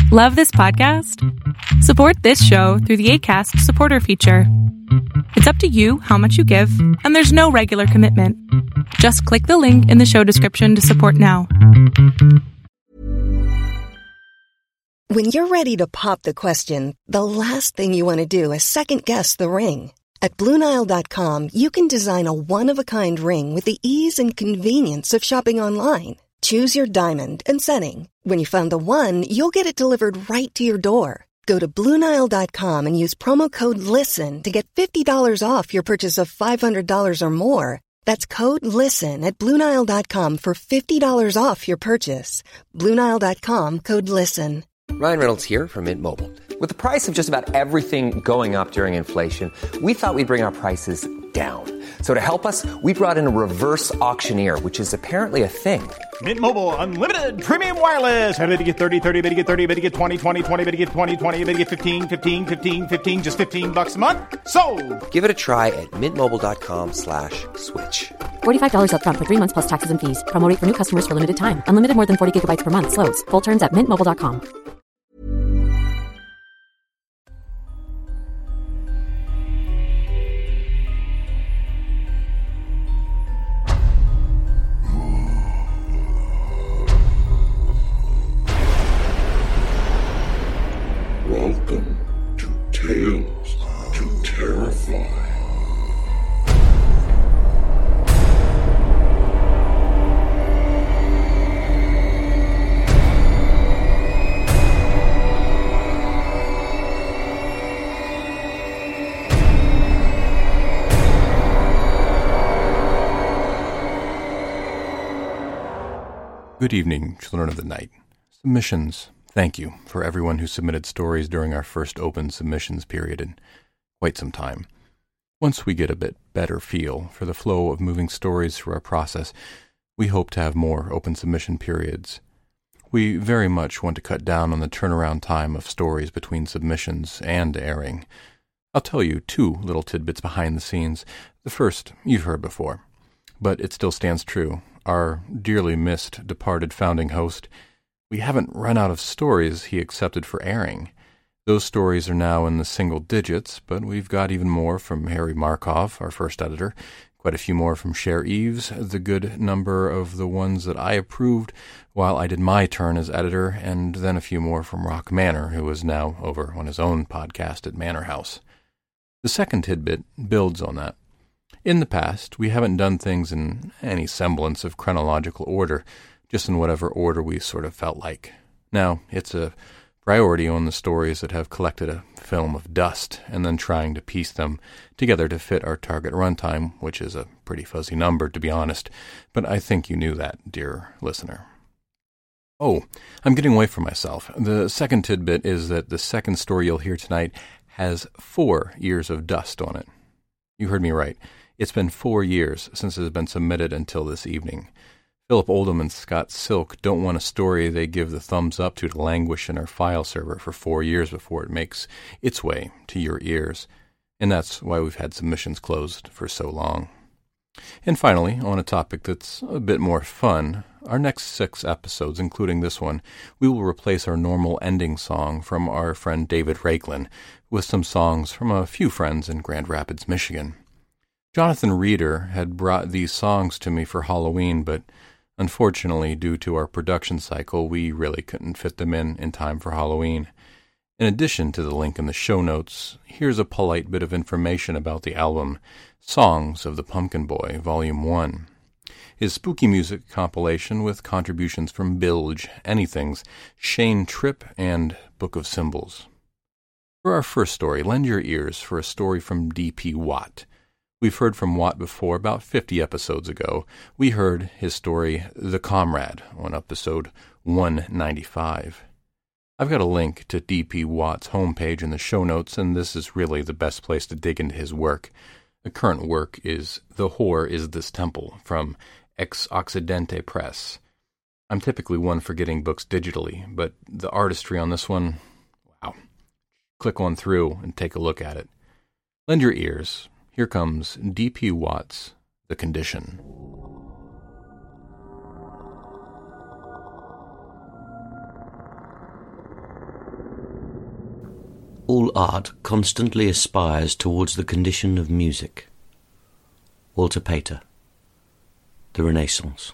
Love this podcast? Support this show through the Acast supporter feature. It's up to you how much you give, and there's no regular commitment. Just click the link in the show description to support now. When you're ready to pop the question, the last thing you want to do is second-guess the ring. At BlueNile.com, you can design a one-of-a-kind ring with the ease and convenience of shopping online. Choose your diamond and setting. When you find the one, you'll get it delivered right to your door. Go to BlueNile.com and use promo code LISTEN to get $50 off your purchase of $500 or more. That's code LISTEN at BlueNile.com for $50 off your purchase. BlueNile.com, code LISTEN. Ryan Reynolds here from Mint Mobile. With the price of just about everything going up during inflation, we thought we'd bring our prices down. So to help us, we brought in a reverse auctioneer, which is apparently a thing. Mint Mobile Unlimited Premium Wireless. How to get 30, 30, bit to get 30, bit to get 20, 20, 20, bit to get 20, 20, bit to get 15, 15, 15, 15, just $15 a month? Sold! Give it a try at mintmobile.com/switch. $45 up front for 3 months plus taxes and fees. Promo rate for new customers for limited time. Unlimited more than 40 gigabytes per month. Slows full terms at mintmobile.com. Welcome to Tales to Terrify. Good evening, children of the night. Submissions. Thank you for everyone who submitted stories during our first open submissions period in quite some time. Once we get a bit better feel for the flow of moving stories through our process, we hope to have more open submission periods. We very much want to cut down on the turnaround time of stories between submissions and airing. I'll tell you 2 little tidbits behind the scenes. The first you've heard before, but it still stands true. Our dearly missed, departed founding host, we haven't run out of stories he accepted for airing. Those stories are now in the single digits, but we've got even more from Harry Markov, our first editor, quite a few more from Cher Eves, the good number of the ones that I approved while I did my turn as editor, and then a few more from Rock Manor, who is now over on his own podcast at Manor House. The second tidbit builds on that. In the past, we haven't done things in any semblance of chronological order, just in whatever order we sort of felt like. Now, it's a priority on the stories that have collected a film of dust, and then trying to piece them together to fit our target runtime, which is a pretty fuzzy number, to be honest, but I think you knew that, dear listener. Oh, I'm getting away from myself. The second tidbit is that the second story you'll hear tonight has 4 years of dust on it. You heard me right. It's been 4 years since it has been submitted until this evening. Philip Oldham and Scott Silk don't want a story they give the thumbs up to languish in our file server for 4 years before it makes its way to your ears. And that's why we've had submissions closed for so long. And finally, on a topic that's a bit more fun, our next 6 episodes, including this one, we will replace our normal ending song from our friend David Raiklin with some songs from a few friends in Grand Rapids, Michigan. Jonathan Reeder had brought these songs to me for Halloween, but unfortunately, due to our production cycle, we really couldn't fit them in time for Halloween. In addition to the link in the show notes, here's a polite bit of information about the album Songs of the Pumpkin Boy, Volume 1. His spooky music compilation with contributions from Bilge, Anythings, Shane Tripp, and Book of Symbols. For our first story, lend your ears for a story from D.P. Watt. We've heard from Watt before, about 50 episodes ago. We heard his story, The Comrade, on episode 195. I've got a link to D.P. Watt's homepage in the show notes, and this is really the best place to dig into his work. The current work is The Whore is This Temple, from Ex Occidente Press. I'm typically one for getting books digitally, but the artistry on this one, wow. Click on through and take a look at it. Lend your ears. Here comes D.P. Watt's The Condition. All art constantly aspires towards the condition of music. Walter Pater, The Renaissance.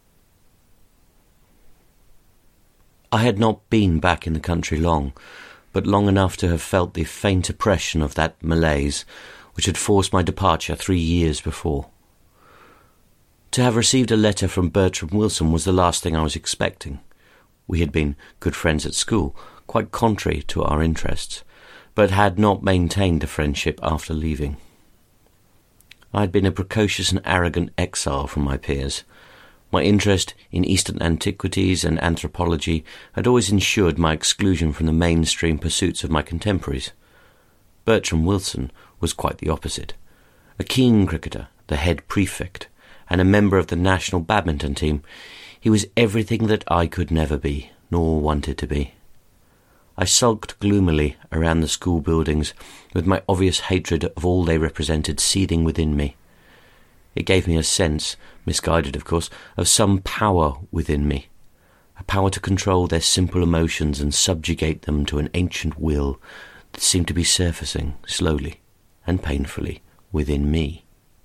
I had not been back in the country long, but long enough to have felt the faint oppression of that malaise which had forced my departure 3 years before. To have received a letter from Bertram Wilson was the last thing I was expecting. We had been good friends at school, quite contrary to our interests, but had not maintained the friendship after leaving. I had been a precocious and arrogant exile from my peers. My interest in Eastern antiquities and anthropology had always ensured my exclusion from the mainstream pursuits of my contemporaries. Bertram Wilson was quite the opposite. A keen cricketer, the head prefect, and a member of the national badminton team, he was everything that I could never be, nor wanted to be. I sulked gloomily around the school buildings, with my obvious hatred of all they represented seething within me. It gave me a sense, misguided of course, of some power within me, a power to control their simple emotions and subjugate them to an ancient will that seemed to be surfacing slowly and painfully within me.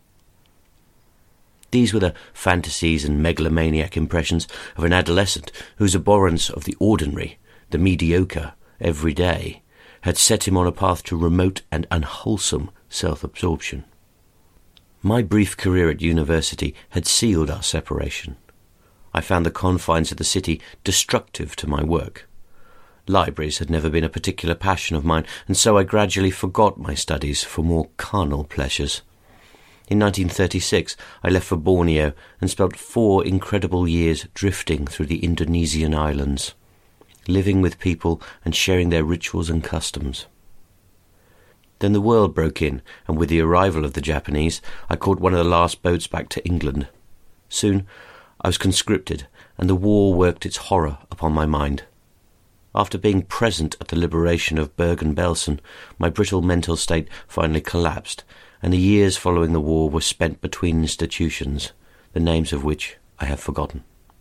These were the fantasies and megalomaniac impressions of an adolescent whose abhorrence of the ordinary, the mediocre, every day, had set him on a path to remote and unwholesome self-absorption. My brief career at university had sealed our separation. I found the confines of the city destructive to my work. Libraries had never been a particular passion of mine, and so I gradually forgot my studies for more carnal pleasures. In 1936, I left for Borneo and spent 4 incredible years drifting through the Indonesian islands, living with people and sharing their rituals and customs. Then the world broke in, and with the arrival of the Japanese, I caught one of the last boats back to England. Soon I was conscripted, and the war worked its horror upon my mind. After being present at the liberation of Bergen-Belsen, my brittle mental state finally collapsed, and the years following the war were spent between institutions, the names of which I have forgotten.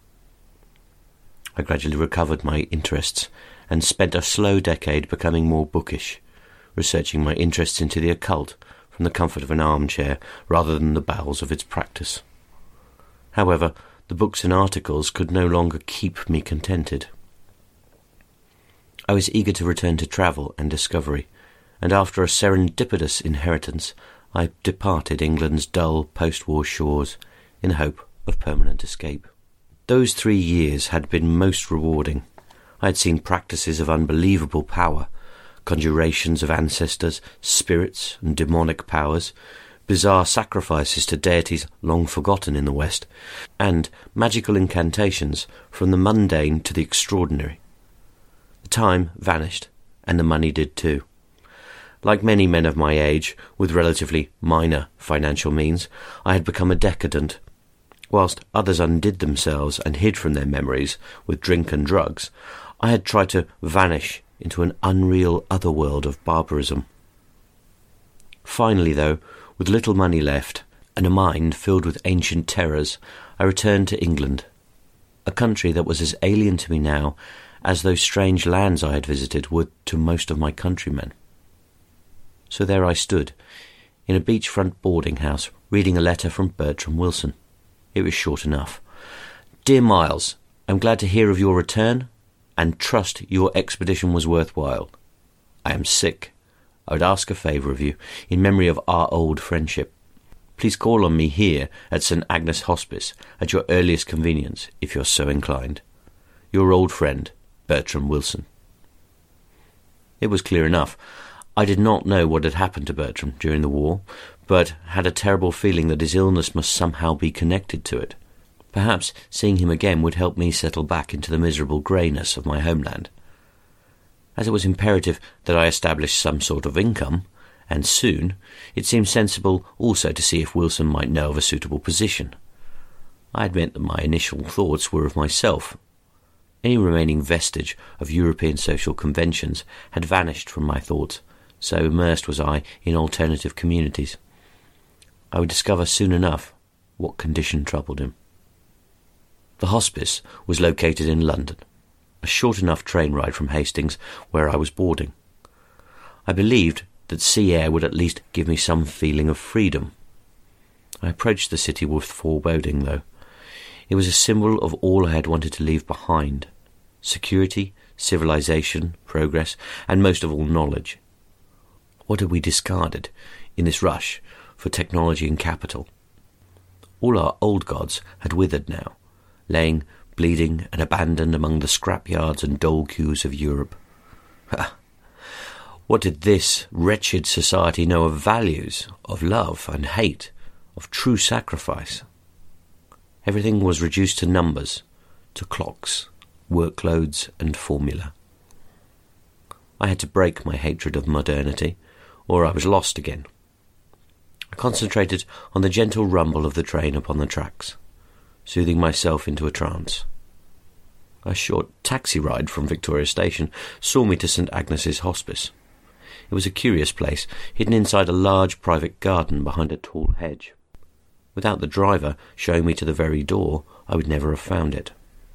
I gradually recovered my interests, and spent a slow decade becoming more bookish, researching my interests into the occult from the comfort of an armchair rather than the bowels of its practice. However, the books and articles could no longer keep me contented. I was eager to return to travel and discovery, and after a serendipitous inheritance, I departed England's dull post-war shores in the hope of permanent escape. Those 3 years had been most rewarding. I had seen practices of unbelievable power, conjurations of ancestors, spirits and demonic powers, bizarre sacrifices to deities long forgotten in the West, and magical incantations from the mundane to the extraordinary. The time vanished, and the money did too. Like many men of my age, with relatively minor financial means, I had become a decadent. Whilst others undid themselves and hid from their memories with drink and drugs, I had tried to vanish into an unreal otherworld of barbarism. Finally, though, with little money left, and a mind filled with ancient terrors, I returned to England, a country that was as alien to me now as those strange lands I had visited were to most of my countrymen. So there I stood, in a beachfront boarding house, reading a letter from Bertram Wilson. It was short enough. "Dear Miles, I'm glad to hear of your return, and trust your expedition was worthwhile. I am sick. I would ask a favour of you, in memory of our old friendship. Please call on me here at St. Agnes Hospice at your earliest convenience, if you're so inclined. Your old friend, Bertram Wilson." It was clear enough. I did not know what had happened to Bertram during the war, but had a terrible feeling that his illness must somehow be connected to it. Perhaps seeing him again would help me settle back into the miserable greyness of my homeland. As it was imperative that I establish some sort of income, and soon, it seemed sensible also to see if Wilson might know of a suitable position. I admit that my initial thoughts were of myself. Any remaining vestige of European social conventions had vanished from my thoughts, so immersed was I in alternative communities. I would discover soon enough what condition troubled him. The hospice was located in London, a short enough train ride from Hastings, where I was boarding. I believed that sea air would at least give me some feeling of freedom. I approached the city with foreboding, though. It was a symbol of all I had wanted to leave behind: security, civilization, progress, and most of all, knowledge. What had we discarded in this rush for technology and capital? All our old gods had withered now, laying bleeding and abandoned among the scrapyards and dole queues of Europe. What did this wretched society know of values, of love and hate, of true sacrifice? Everything was reduced to numbers, to clocks, workloads and formula. I had to break my hatred of modernity, or I was lost again. I concentrated on the gentle rumble of the train upon the tracks, soothing myself into a trance. A short taxi ride from Victoria Station saw me to St Agnes's Hospice. It was a curious place, hidden inside a large private garden behind a tall hedge. Without the driver showing me to the very door, I would never have found it.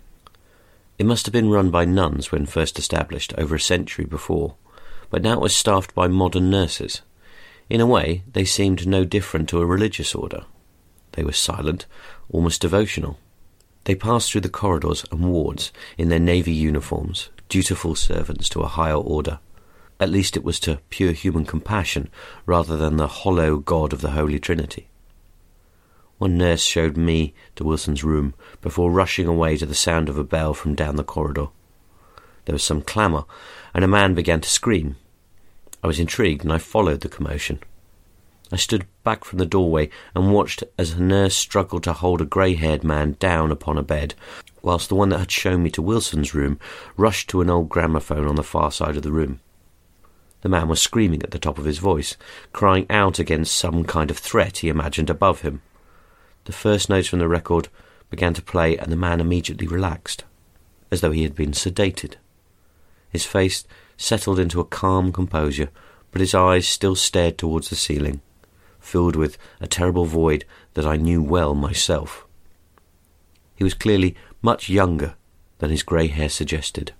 It must have been run by nuns when first established over a century before, but now it was staffed by modern nurses. In a way, they seemed no different to a religious order. They were silent, almost devotional. They passed through the corridors and wards in their navy uniforms, dutiful servants to a higher order. At least it was to pure human compassion rather than the hollow God of the Holy Trinity. One nurse showed me to Wilson's room before rushing away to the sound of a bell from down the corridor. There was some clamour, and a man began to scream. I was intrigued, and I followed the commotion. I stood back from the doorway and watched as a nurse struggled to hold a grey-haired man down upon a bed, whilst the one that had shown me to Wilson's room rushed to an old gramophone on the far side of the room. The man was screaming at the top of his voice, crying out against some kind of threat he imagined above him. The first notes from the record began to play, and the man immediately relaxed, as though he had been sedated. His face settled into a calm composure, but his eyes still stared towards the ceiling, filled with a terrible void that I knew well myself. He was clearly much younger than his grey hair suggested.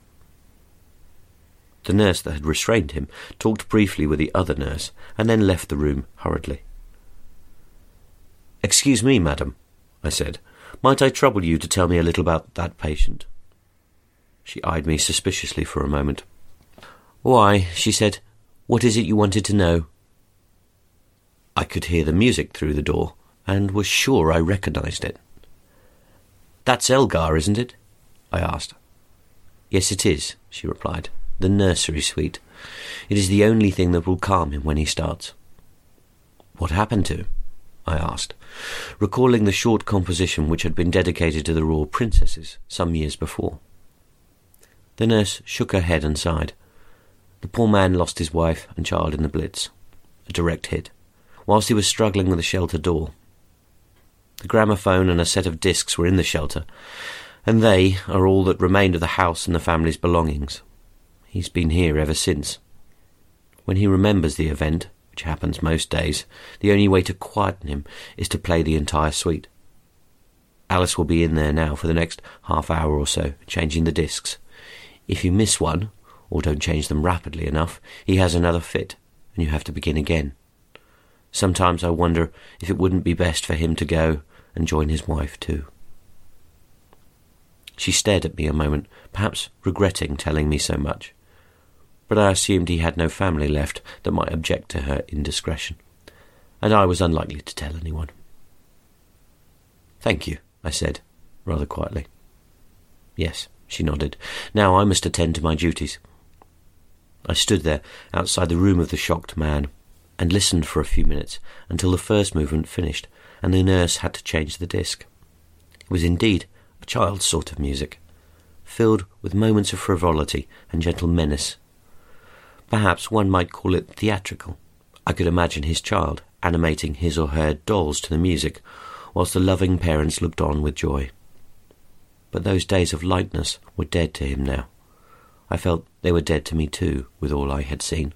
The nurse that had restrained him talked briefly with the other nurse, and then left the room hurriedly. "Excuse me, madam," I said. "Might I trouble you to tell me a little about that patient?" She eyed me suspiciously for a moment. "Why," she said, "what is it you wanted to know?" I could hear the music through the door, and was sure I recognised it. "That's Elgar, isn't it?" I asked. "Yes, it is," she replied. "The nursery suite. It is the only thing that will calm him when he starts." "What happened to him?" I asked, recalling the short composition which had been dedicated to the royal princesses some years before. The nurse shook her head and sighed. The poor man lost his wife and child in the Blitz, a direct hit, whilst he was struggling with the shelter door. The gramophone and a set of discs were in the shelter, and they are all that remained of the house and the family's belongings. He's been here ever since. When he remembers the event, which happens most days, the only way to quieten him is to play the entire suite. Alice will be in there now for the next half hour or so, changing the discs. If you miss one, or don't change them rapidly enough, he has another fit, and you have to begin again. Sometimes I wonder if it wouldn't be best for him to go and join his wife too. She stared at me a moment, perhaps regretting telling me so much, but I assumed he had no family left that might object to her indiscretion, and I was unlikely to tell anyone. "Thank you," I said, rather quietly. "Yes," she nodded. "Now I must attend to my duties." I stood there outside the room of the shocked man and listened for a few minutes until the first movement finished and the nurse had to change the disc. It was indeed a child's sort of music, filled with moments of frivolity and gentle menace. Perhaps one might call it theatrical. I could imagine his child animating his or her dolls to the music, whilst the loving parents looked on with joy. But those days of lightness were dead to him now. I felt they were dead to me too, with all I had seen.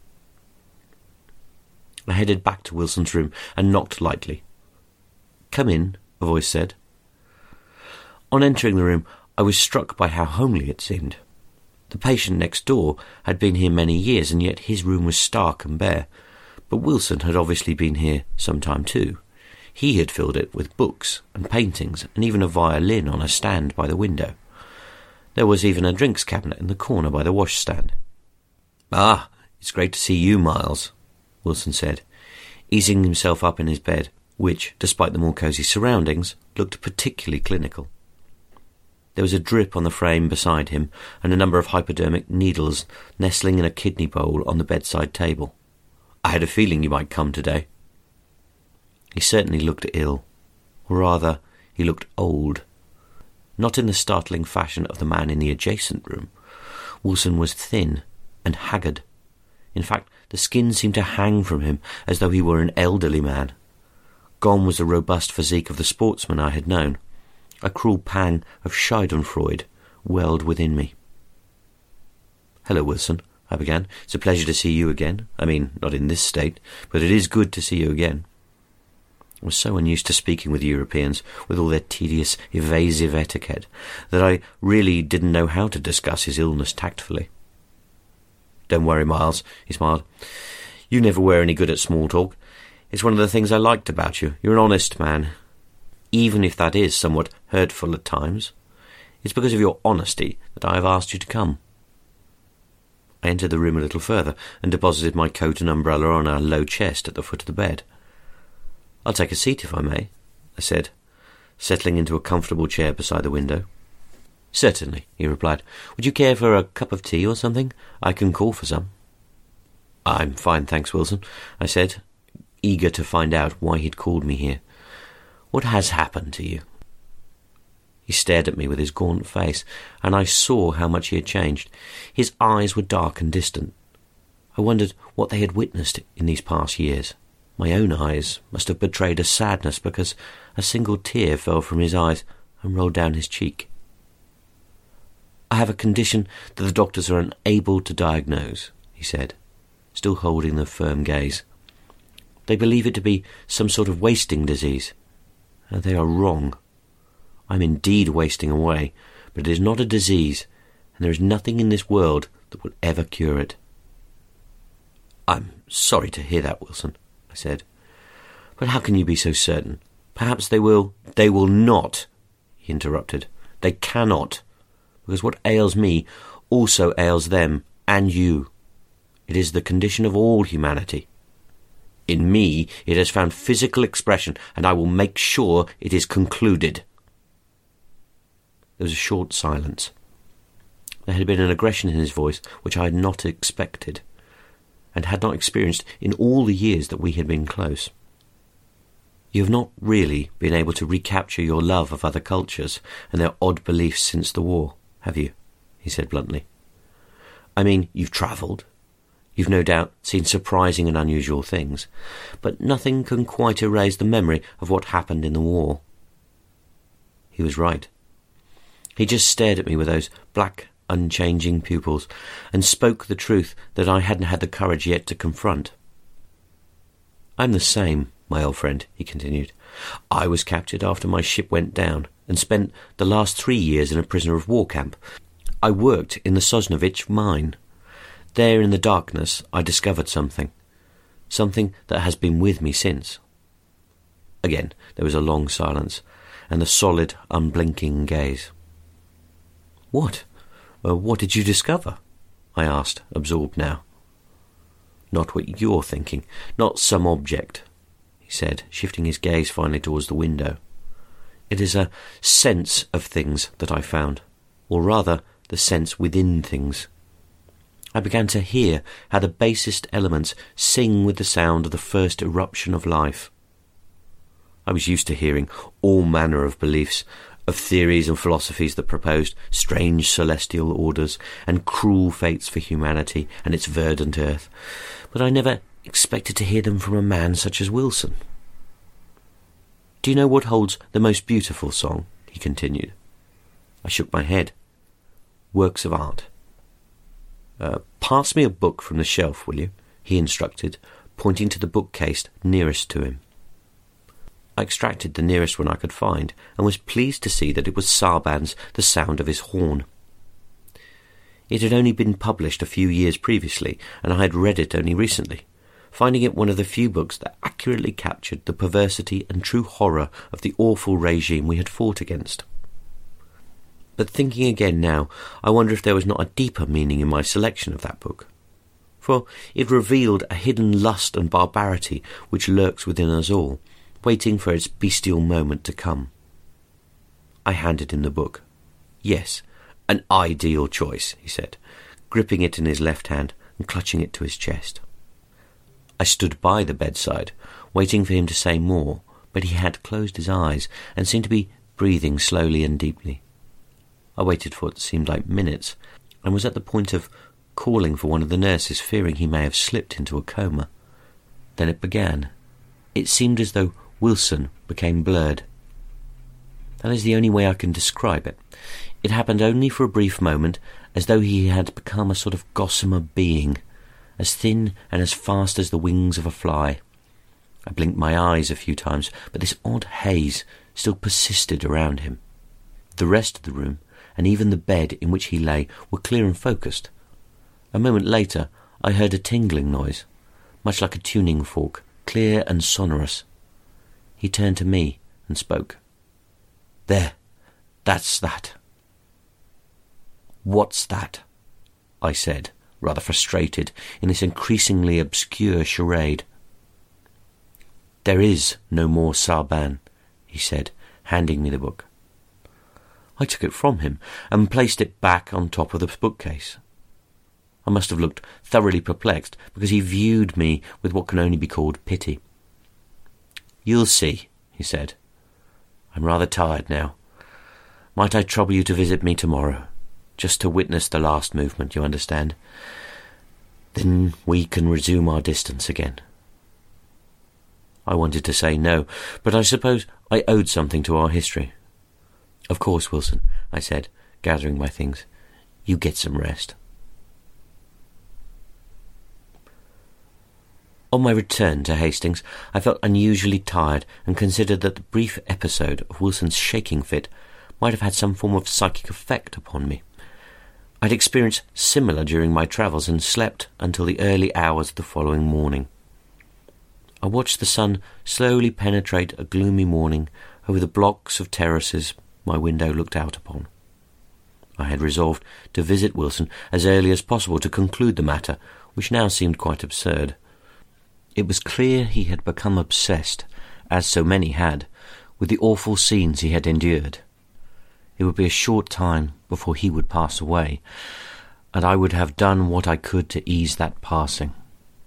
I headed back to Wilson's room and knocked lightly. "Come in," a voice said. On entering the room, I was struck by how homely it seemed. The patient next door had been here many years, and yet his room was stark and bare. But Wilson had obviously been here some time too. He had filled it with books and paintings, and even a violin on a stand by the window. There was even a drinks cabinet in the corner by the washstand. "Ah, it's great to see you, Miles," Wilson said, easing himself up in his bed, which, despite the more cosy surroundings, looked particularly clinical. There was a drip on the frame beside him, and a number of hypodermic needles nestling in a kidney bowl on the bedside table. "I had a feeling you might come today." He certainly looked ill, or rather, he looked old. Not in the startling fashion of the man in the adjacent room. Wilson was thin and haggard. In fact, the skin seemed to hang from him as though he were an elderly man. Gone was the robust physique of the sportsman I had known. A cruel pang of schadenfreude welled within me. "Hello, Wilson," I began. "It's a pleasure to see you again. I mean, not in this state, but it is good to see you again." I was so unused to speaking with Europeans, with all their tedious, evasive etiquette, that I really didn't know how to discuss his illness tactfully. "Don't worry, Miles," he smiled. "You never were any good at small talk. It's one of the things I liked about you. You're an honest man, even if that is somewhat hurtful at times. It's because of your honesty that I have asked you to come." I entered the room a little further and deposited my coat and umbrella on a low chest at the foot of the bed. "I'll take a seat if I may," I said, settling into a comfortable chair beside the window. "Certainly," he replied. "Would you care for a cup of tea or something? I can call for some." "I'm fine, thanks, Wilson," I said, eager to find out why he'd called me here. "What has happened to you?" He stared at me with his gaunt face, and I saw how much he had changed. His eyes were dark and distant. I wondered what they had witnessed in these past years. My own eyes must have betrayed a sadness because a single tear fell from his eyes and rolled down his cheek. "I have a condition that the doctors are unable to diagnose," he said, still holding the firm gaze. "They believe it to be some sort of wasting disease. They are wrong. I'm indeed wasting away, but it is not a disease, and there is nothing in this world that will ever cure it." "I'm sorry to hear that, Wilson," I said. "But how can you be so certain? Perhaps they will—" "They will not," he interrupted. "They cannot, because what ails me also ails them and you. It is the condition of all humanity. In me it has found physical expression, and I will make sure it is concluded." There was a short silence. There had been an aggression in his voice which I had not expected, and had not experienced in all the years that we had been close. "You have not really been able to recapture your love of other cultures and their odd beliefs since the war, have you?" he said bluntly. "I mean, you've travelled. You've no doubt seen surprising and unusual things, but nothing can quite erase the memory of what happened in the war." He was right. He just stared at me with those black, unchanging pupils, and spoke the truth that I hadn't had the courage yet to confront. "I'm the same, my old friend," he continued. "I was captured after my ship went down, and spent the last 3 years in a prisoner of war camp. I worked in the Sosnovich mine. There in the darkness I discovered something that has been with me since." Again there was a long silence, and the solid, unblinking gaze. What did you discover?" I asked, absorbed now. "Not what you're thinking, not some object," he said, shifting his gaze finally towards the window. "It is a sense of things that I found, or rather, the sense within things. I began to hear how the basest elements sing with the sound of the first eruption of life. I was used to hearing all manner of beliefs, of theories and philosophies that proposed strange celestial orders and cruel fates for humanity and its verdant earth, but I never expected to hear them from a man such as Wilson. "Do you know what holds the most beautiful song?" he continued. I shook my head. "Works of art." "Pass me a book from the shelf, will you?" he instructed, pointing to the bookcase nearest to him. I extracted the nearest one I could find, and was pleased to see that it was Sarban's The Sound of His Horn. It had only been published a few years previously, and I had read it only recently, finding it one of the few books that accurately captured the perversity and true horror of the awful regime we had fought against. But thinking again now, I wonder if there was not a deeper meaning in my selection of that book. For it revealed a hidden lust and barbarity which lurks within us all, waiting for its bestial moment to come. I handed him the book. "Yes, an ideal choice," he said, gripping it in his left hand and clutching it to his chest. I stood by the bedside, waiting for him to say more, but he had closed his eyes and seemed to be breathing slowly and deeply. I waited for what seemed like minutes, and was at the point of calling for one of the nurses, fearing he may have slipped into a coma. Then it began. It seemed as though Wilson became blurred. That is the only way I can describe it. It happened only for a brief moment, as though he had become a sort of gossamer being, as thin and as fast as the wings of a fly. I blinked my eyes a few times, but this odd haze still persisted around him. The rest of the room, and even the bed in which he lay, were clear and focused. A moment later, I heard a tingling noise, much like a tuning fork, clear and sonorous. He turned to me and spoke. "There, that's that." "What's that?" I said, rather frustrated in this increasingly obscure charade. "There is no more Sarban," he said, handing me the book. I took it from him and placed it back on top of the bookcase. I must have looked thoroughly perplexed, because he viewed me with what can only be called pity. "You'll see," he said. "I'm rather tired now. Might I trouble you to visit me tomorrow, just to witness the last movement, you understand? Then we can resume our distance again." I wanted to say no, but I suppose I owed something to our history. "Of course, Wilson," I said, gathering my things. "You get some rest." On my return to Hastings, I felt unusually tired and considered that the brief episode of Wilson's shaking fit might have had some form of psychic effect upon me. I'd experienced similar during my travels and slept until the early hours of the following morning. I watched the sun slowly penetrate a gloomy morning over the blocks of terraces my window looked out upon. I had resolved to visit Wilson as early as possible to conclude the matter, which now seemed quite absurd. It was clear he had become obsessed, as so many had, with the awful scenes he had endured. It would be a short time before he would pass away, and I would have done what I could to ease that passing.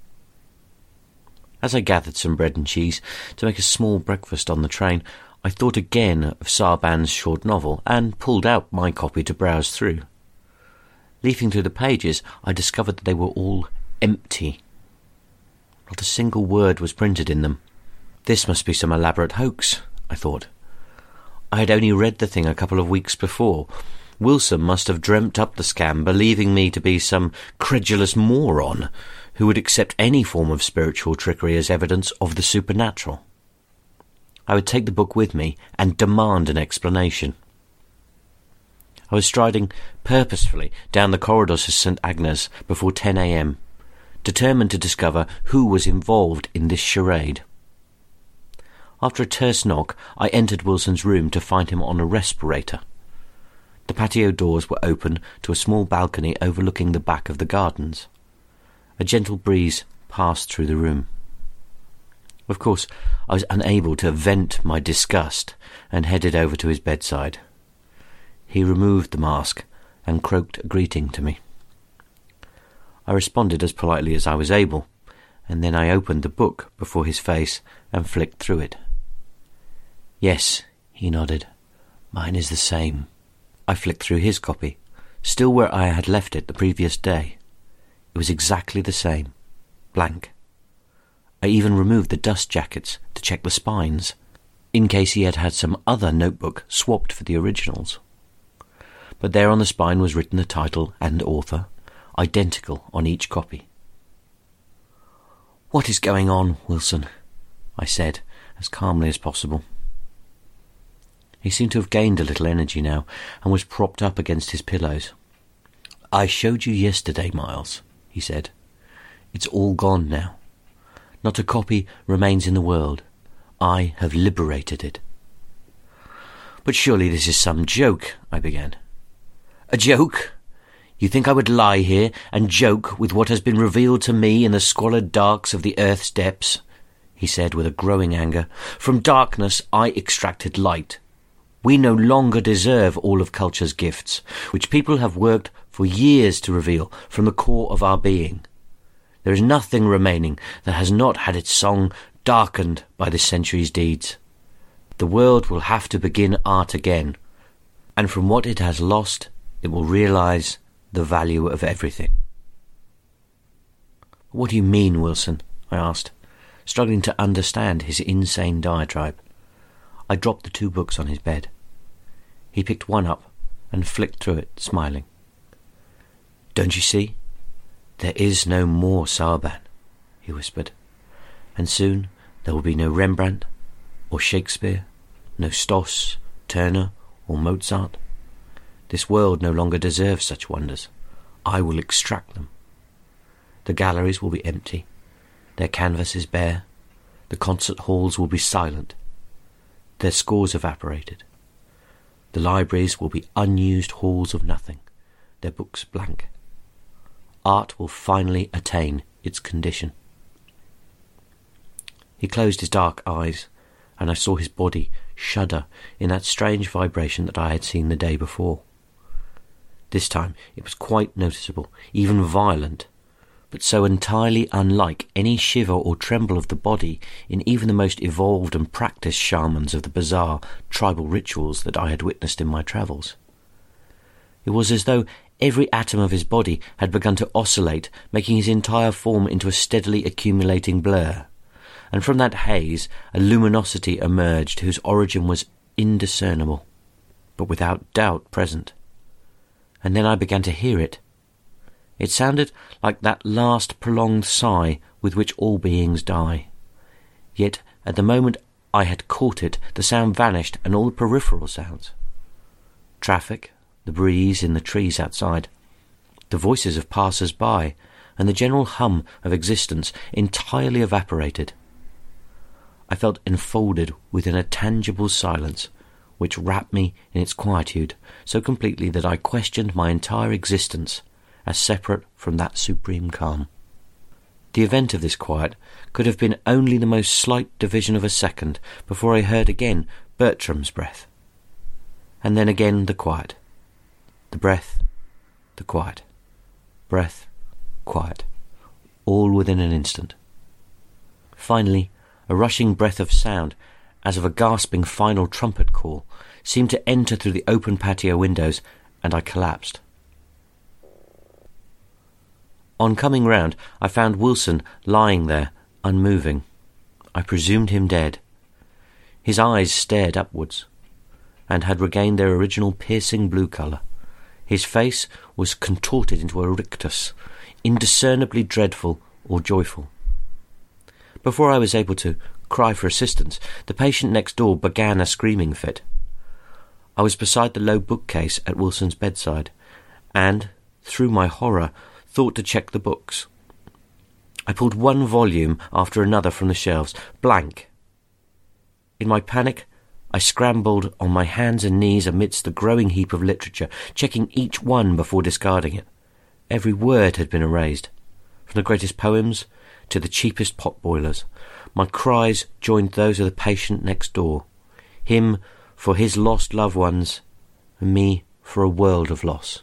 As I gathered some bread and cheese to make a small breakfast on the train, I thought again of Sarban's short novel, and pulled out my copy to browse through. Leafing through the pages, I discovered that they were all empty. Not a single word was printed in them. This must be some elaborate hoax, I thought. I had only read the thing a couple of weeks before. Wilson must have dreamt up the scam, believing me to be some credulous moron who would accept any form of spiritual trickery as evidence of the supernatural. I would take the book with me and demand an explanation. I was striding purposefully down the corridors of St. Agnes before 10 a.m., determined to discover who was involved in this charade. After a terse knock, I entered Wilson's room to find him on a respirator. The patio doors were open to a small balcony overlooking the back of the gardens. A gentle breeze passed through the room. Of course, I was unable to vent my disgust and headed over to his bedside. He removed the mask and croaked a greeting to me. I responded as politely as I was able, and then I opened the book before his face and flicked through it. "Yes," he nodded. "Mine is the same." I flicked through his copy, still where I had left it the previous day. It was exactly the same, blank. I even removed the dust jackets to check the spines, in case he had had some other notebook swapped for the originals. But there on the spine was written the title and author, identical on each copy. "What is going on, Wilson?" I said, as calmly as possible. He seemed to have gained a little energy now, and was propped up against his pillows. "I showed you yesterday, Miles," he said. "It's all gone now. Not a copy remains in the world. I have liberated it." "But surely this is some joke," I began. "A joke? You think I would lie here and joke with what has been revealed to me in the squalid darks of the earth's depths?" he said with a growing anger. "From darkness I extracted light. We no longer deserve all of culture's gifts, which people have worked for years to reveal from the core of our being. There is nothing remaining that has not had its song darkened by this century's deeds. The world will have to begin art again, and from what it has lost, it will realize the value of everything." "What do you mean, Wilson?" I asked, struggling to understand his insane diatribe. I dropped the 2 books on his bed. He picked one up and flicked through it, smiling. "Don't you see? There is no more Sarban," he whispered. "And soon there will be no Rembrandt or Shakespeare, no Stoss, Turner or Mozart. This world no longer deserves such wonders. I will extract them. The galleries will be empty, their canvases bare, the concert halls will be silent, their scores evaporated. The libraries will be unused halls of nothing, their books blank. Art will finally attain its condition." He closed his dark eyes, and I saw his body shudder in that strange vibration that I had seen the day before. This time it was quite noticeable, even violent, but so entirely unlike any shiver or tremble of the body in even the most evolved and practiced shamans of the bizarre tribal rituals that I had witnessed in my travels. It was as though every atom of his body had begun to oscillate, making his entire form into a steadily accumulating blur, and from that haze a luminosity emerged whose origin was indiscernible, but without doubt present. And then I began to hear it. It sounded like that last prolonged sigh with which all beings die. Yet at the moment I had caught it, the sound vanished, and all the peripheral sounds. Traffic, the breeze in the trees outside, the voices of passers-by, and the general hum of existence entirely evaporated. I felt enfolded within a tangible silence, which wrapped me in its quietude so completely that I questioned my entire existence as separate from that supreme calm. The event of this quiet could have been only the most slight division of a second before I heard again Bertram's breath. And then again the quiet. The breath, the quiet. Breath, quiet. All within an instant. Finally, a rushing breath of sound, as of a gasping final trumpet call, seemed to enter through the open patio windows, and I collapsed. On coming round, I found Wilson lying there, unmoving. I presumed him dead. His eyes stared upwards, and had regained their original piercing blue colour. His face was contorted into a rictus, indiscernibly dreadful or joyful. Before I was able to cry for assistance, the patient next door began a screaming fit. I was beside the low bookcase at Wilson's bedside, and, through my horror, thought to check the books. I pulled one volume after another from the shelves, blank. In my panic, I scrambled on my hands and knees amidst the growing heap of literature, checking each one before discarding it. Every word had been erased, from the greatest poems to the cheapest pot-boilers. My cries joined those of the patient next door, him for his lost loved ones, and me for a world of loss.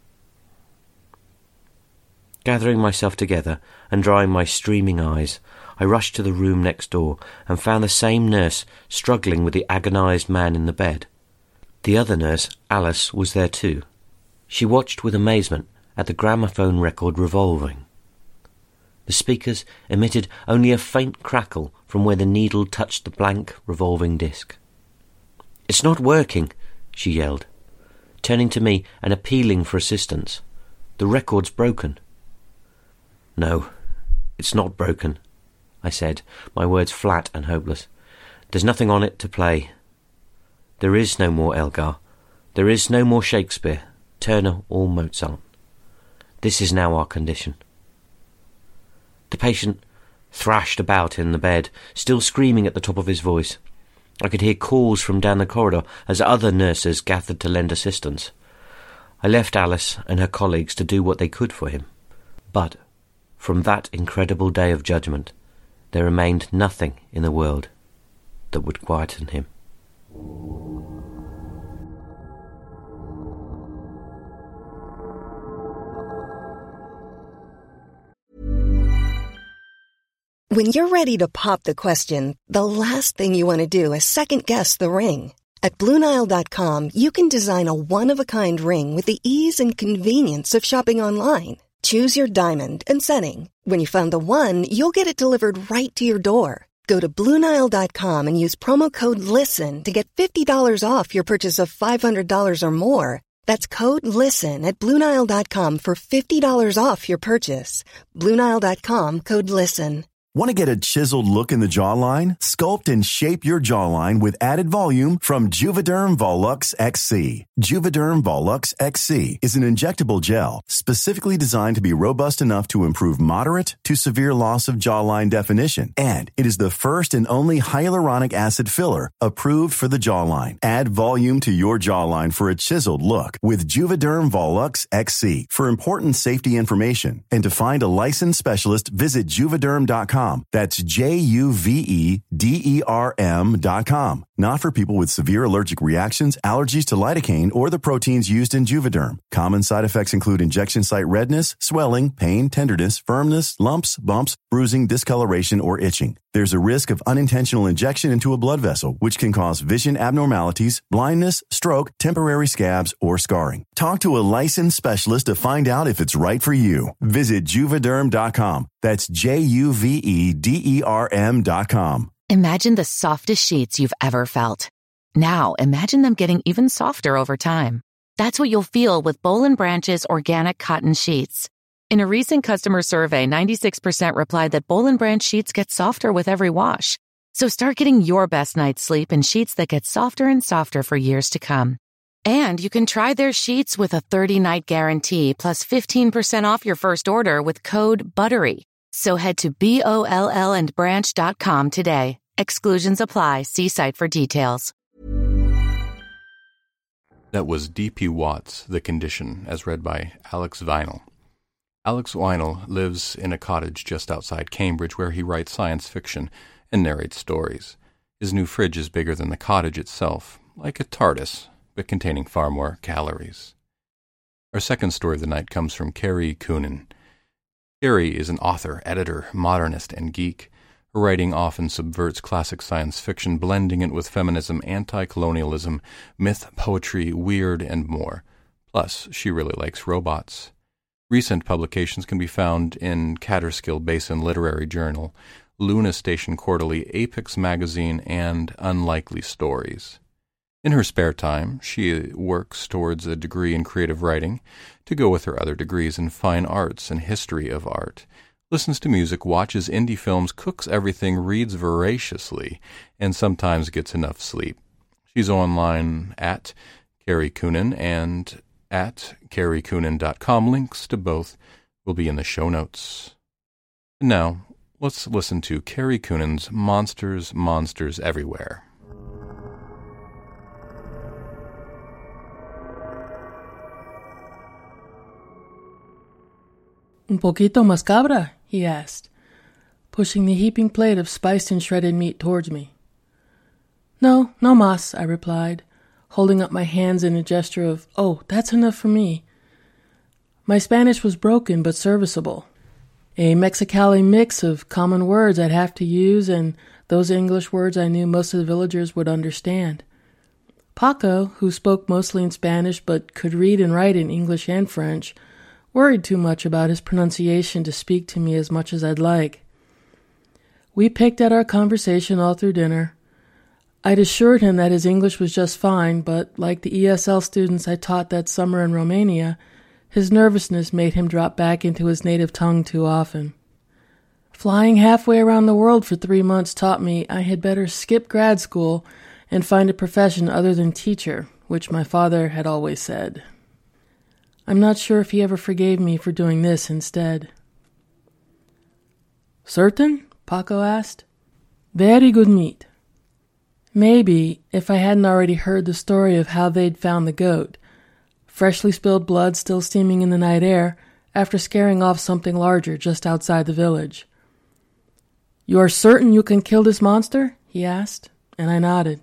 Gathering myself together and drying my streaming eyes, I rushed to the room next door and found the same nurse struggling with the agonized man in the bed. The other nurse, Alice, was there too. She watched with amazement at the gramophone record revolving. The speakers emitted only a faint crackle from where the needle touched the blank revolving disc. "It's not working," she yelled, turning to me and appealing for assistance. "The record's broken." "No, it's not broken," I said, my words flat and hopeless. "There's nothing on it to play. There is no more Elgar. There is no more Shakespeare, Turner or Mozart. This is now our condition. The patient thrashed about in the bed, still screaming at the top of his voice. I could hear calls from down the corridor as other nurses gathered to lend assistance. I left Alice and her colleagues to do what they could for him. But from that incredible day of judgment, there remained nothing in the world that would quieten him. When you're ready to pop the question, the last thing you want to do is second-guess the ring. At BlueNile.com, you can design a one-of-a-kind ring with the ease and convenience of shopping online. Choose your diamond and setting. When you find the one, you'll get it delivered right to your door. Go to BlueNile.com and use promo code LISTEN to get $50 off your purchase of $500 or more. That's code LISTEN at BlueNile.com for $50 off your purchase. BlueNile.com, code LISTEN. Want to get a chiseled look in the jawline? Sculpt and shape your jawline with added volume from Juvederm Volux XC. Juvederm Volux XC is an injectable gel specifically designed to be robust enough to improve moderate to severe loss of jawline definition. And it is the first and only hyaluronic acid filler approved for the jawline. Add volume to your jawline for a chiseled look with Juvederm Volux XC. For important safety information and to find a licensed specialist, visit Juvederm.com. That's Juvederm.com. Not for people with severe allergic reactions, allergies to lidocaine, or the proteins used in Juvederm. Common side effects include injection site redness, swelling, pain, tenderness, firmness, lumps, bumps, bruising, discoloration, or itching. There's a risk of unintentional injection into a blood vessel, which can cause vision abnormalities, blindness, stroke, temporary scabs, or scarring. Talk to a licensed specialist to find out if it's right for you. Visit Juvederm.com. That's Juvederm.com. Imagine the softest sheets you've ever felt. Now, imagine them getting even softer over time. That's what you'll feel with Boll & Branch's organic cotton sheets. In a recent customer survey, 96% replied that Boll & Branch sheets get softer with every wash. So start getting your best night's sleep in sheets that get softer and softer for years to come. And you can try their sheets with a 30-night guarantee plus 15% off your first order with code BUTTERY. So head to BOLLandbranch.com today. Exclusions apply. See site for details. That was D.P. Watts' The Condition, as read by Alex Weinel. Alex Weinel lives in a cottage just outside Cambridge where he writes science fiction and narrates stories. His new fridge is bigger than the cottage itself, like a TARDIS, but containing far more calories. Our second story of the night comes from Carrie Coonan. Carrie is an author, editor, modernist, and geek. Her writing often subverts classic science fiction, blending it with feminism, anti-colonialism, myth, poetry, weird, and more. Plus, she really likes robots. Recent publications can be found in Catterskill Basin Literary Journal, Luna Station Quarterly, Apex Magazine, and Unlikely Stories. In her spare time, she works towards a degree in creative writing to go with her other degrees in fine arts and history of art, listens to music, watches indie films, cooks everything, reads voraciously, and sometimes gets enough sleep. She's online at Carrie Coonan and at carriecoonan.com. Links to both will be in the show notes. And now, let's listen to Carrie Coonan's Monsters, Monsters Everywhere. Un poquito más cabra? He asked, pushing the heaping plate of spiced and shredded meat towards me. No mas, I replied, holding up my hands in a gesture of, oh, that's enough for me. My Spanish was broken but serviceable. A Mexicali mix of common words I'd have to use and those English words I knew most of the villagers would understand. Paco, who spoke mostly in Spanish but could read and write in English and French, worried too much about his pronunciation to speak to me as much as I'd like. We picked at our conversation all through dinner. I'd assured him that his English was just fine, but like the ESL students I taught that summer in Romania, his nervousness made him drop back into his native tongue too often. Flying halfway around the world for 3 months taught me I had better skip grad school and find a profession other than teacher, which my father had always said. I'm not sure if he ever forgave me for doing this instead. Certain? Paco asked. Very good meat. Maybe, if I hadn't already heard the story of how they'd found the goat, freshly spilled blood still steaming in the night air after scaring off something larger just outside the village. You are certain you can kill this monster? He asked, and I nodded.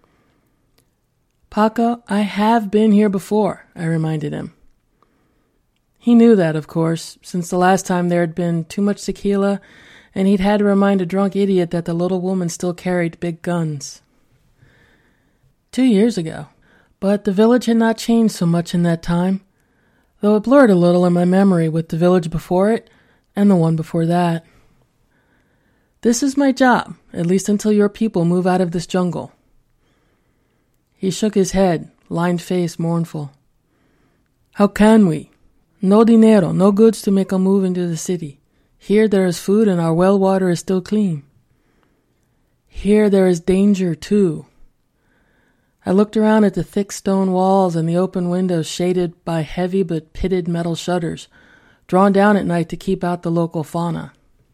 Paco, I have been here before, I reminded him. He knew that, of course, since the last time there had been too much tequila, and he'd had to remind a drunk idiot that the little woman still carried big guns. 2 years ago, but the village had not changed so much in that time, though it blurred a little in my memory with the village before it and the one before that. This is my job, at least until your people move out of this jungle. He shook his head, lined face mournful. How can we? No dinero, no goods to make a move into the city. Here there is food and our well water is still clean. Here there is danger, too. I looked around at the thick stone walls and the open windows shaded by heavy but pitted metal shutters, drawn down at night to keep out the local fauna.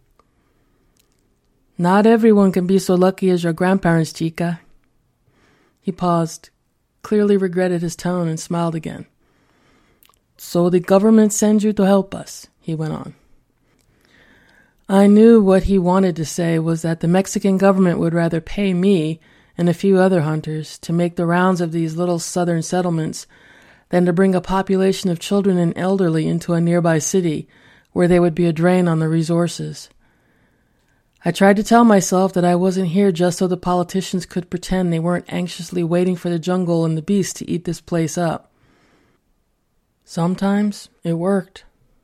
Not everyone can be so lucky as your grandparents, chica. He paused, clearly regretted his tone, and smiled again. So the government sends you to help us, he went on. I knew what he wanted to say was that the Mexican government would rather pay me and a few other hunters to make the rounds of these little southern settlements than to bring a population of children and elderly into a nearby city where they would be a drain on the resources. I tried to tell myself that I wasn't here just so the politicians could pretend they weren't anxiously waiting for the jungle and the beast to eat this place up. Sometimes it worked.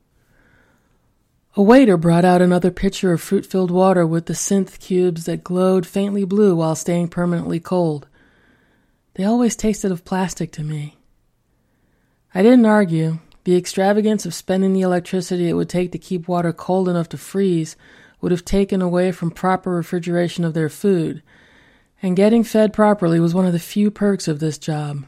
A waiter brought out another pitcher of fruit-filled water with the synth cubes that glowed faintly blue while staying permanently cold. They always tasted of plastic to me. I didn't argue. The extravagance of spending the electricity it would take to keep water cold enough to freeze would have taken away from proper refrigeration of their food, and getting fed properly was one of the few perks of this job.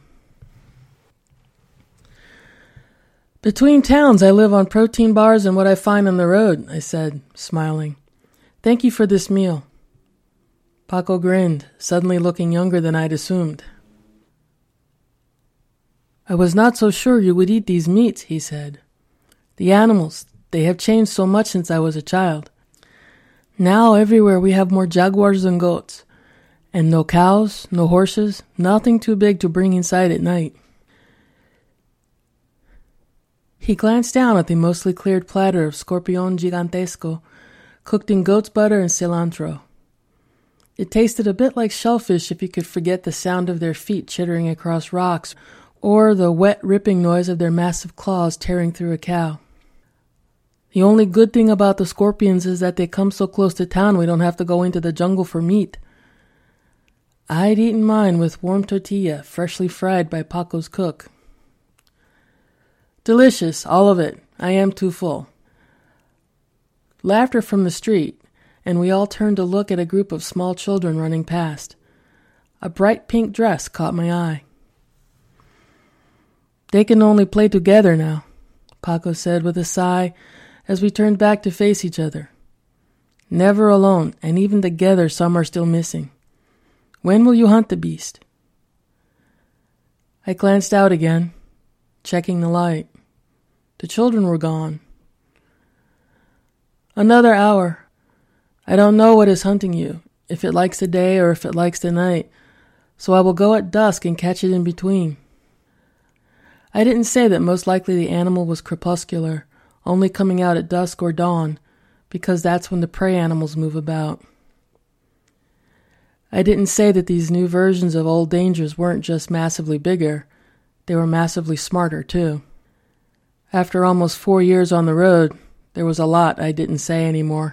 Between towns, I live on protein bars and what I find on the road, I said, smiling. Thank you for this meal. Paco grinned, suddenly looking younger than I'd assumed. I was not so sure you would eat these meats, he said. The animals, they have changed so much since I was a child. Now everywhere we have more jaguars than goats, and no cows, no horses, nothing too big to bring inside at night. He glanced down at the mostly cleared platter of scorpion gigantesco, cooked in goat's butter and cilantro. It tasted a bit like shellfish if you could forget the sound of their feet chittering across rocks, or the wet ripping noise of their massive claws tearing through a cow. The only good thing about the scorpions is that they come so close to town we don't have to go into the jungle for meat. I'd eaten mine with warm tortilla, freshly fried by Paco's cook. Delicious, all of it. I am too full. Laughter from the street, and we all turned to look at a group of small children running past. A bright pink dress caught my eye. They can only play together now, Paco said with a sigh as we turned back to face each other. Never alone, and even together some are still missing. When will you hunt the beast? I glanced out again, checking the light. The children were gone. Another hour. I don't know what is hunting you, if it likes the day or if it likes the night, so I will go at dusk and catch it in between. I didn't say that most likely the animal was crepuscular, only coming out at dusk or dawn, because that's when the prey animals move about. I didn't say that these new versions of old dangers weren't just massively bigger, they were massively smarter too. After almost 4 years on the road, there was a lot I didn't say anymore.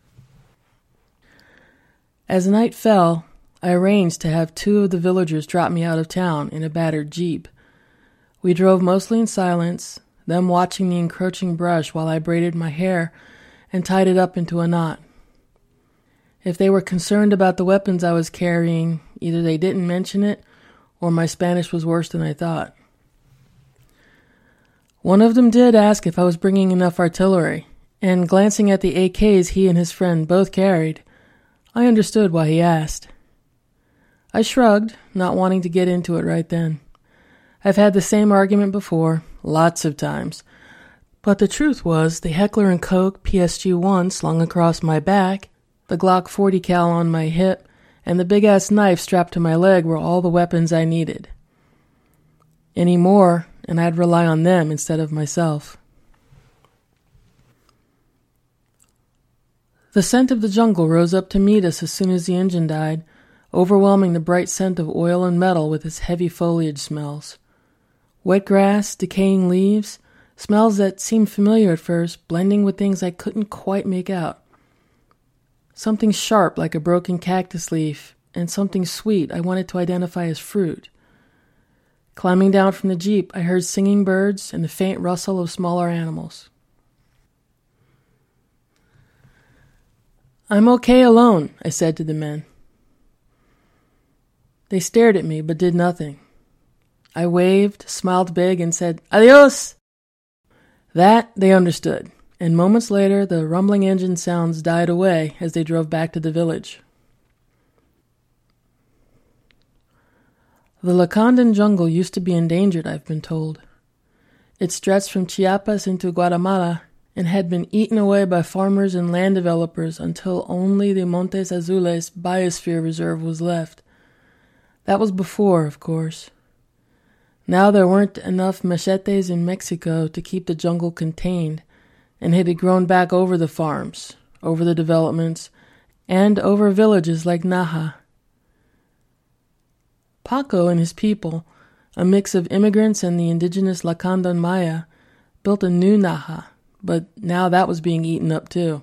As night fell, I arranged to have 2 of the villagers drop me out of town in a battered jeep. We drove mostly in silence, them watching the encroaching brush while I braided my hair and tied it up into a knot. If they were concerned about the weapons I was carrying, either they didn't mention it or my Spanish was worse than I thought. One of them did ask if I was bringing enough artillery, and glancing at the AKs he and his friend both carried, I understood why he asked. I shrugged, not wanting to get into it right then. I've had the same argument before, lots of times. But the truth was, the Heckler & Koch PSG-1 slung across my back, the Glock 40 cal on my hip, and the big-ass knife strapped to my leg were all the weapons I needed. Any more, and I'd rely on them instead of myself. The scent of the jungle rose up to meet us as soon as the engine died, overwhelming the bright scent of oil and metal with its heavy foliage smells. Wet grass, decaying leaves, smells that seemed familiar at first, blending with things I couldn't quite make out. Something sharp like a broken cactus leaf, and something sweet I wanted to identify as fruit. Climbing down from the Jeep, I heard singing birds and the faint rustle of smaller animals. "I'm okay alone," I said to the men. They stared at me, but did nothing. I waved, smiled big, and said, "Adios!" That they understood, and moments later the rumbling engine sounds died away as they drove back to the village. The Lacandan jungle used to be endangered, I've been told. It stretched from Chiapas into Guatemala and had been eaten away by farmers and land developers until only the Montes Azules Biosphere Reserve was left. That was before, of course. Now there weren't enough machetes in Mexico to keep the jungle contained, and it had grown back over the farms, over the developments, and over villages like Naha. Paco and his people, a mix of immigrants and the indigenous Lacandan Maya, built a new Naha, but now that was being eaten up too.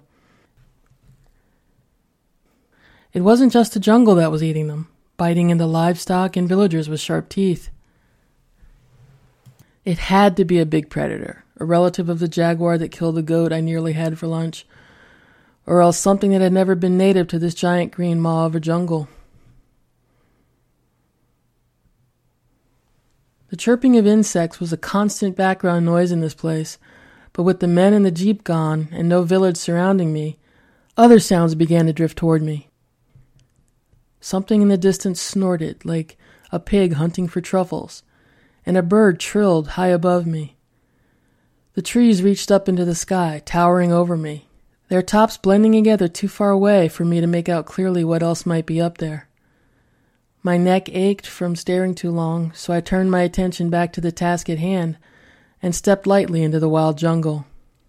It wasn't just the jungle that was eating them, biting into livestock and villagers with sharp teeth. It had to be a big predator, a relative of the jaguar that killed the goat I nearly had for lunch, or else something that had never been native to this giant green maw of a jungle. The chirping of insects was a constant background noise in this place, but with the men in the Jeep gone and no village surrounding me, other sounds began to drift toward me. Something in the distance snorted, like a pig hunting for truffles, and a bird trilled high above me. The trees reached up into the sky, towering over me, their tops blending together too far away for me to make out clearly what else might be up there. My neck ached from staring too long, so I turned my attention back to the task at hand and stepped lightly into the wild jungle.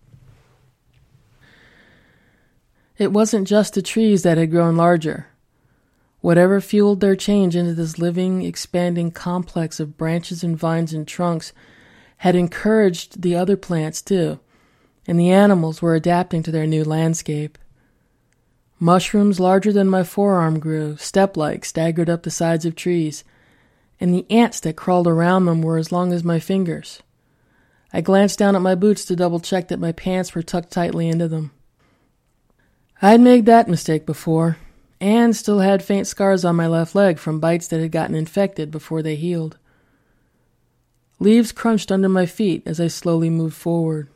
It wasn't just the trees that had grown larger. Whatever fueled their change into this living, expanding complex of branches and vines and trunks had encouraged the other plants too, and the animals were adapting to their new landscape. Mushrooms larger than my forearm grew, step-like, staggered up the sides of trees, and the ants that crawled around them were as long as my fingers. I glanced down at my boots to double-check that my pants were tucked tightly into them. I'd made that mistake before, and still had faint scars on my left leg from bites that had gotten infected before they healed. Leaves crunched under my feet as I slowly moved forward.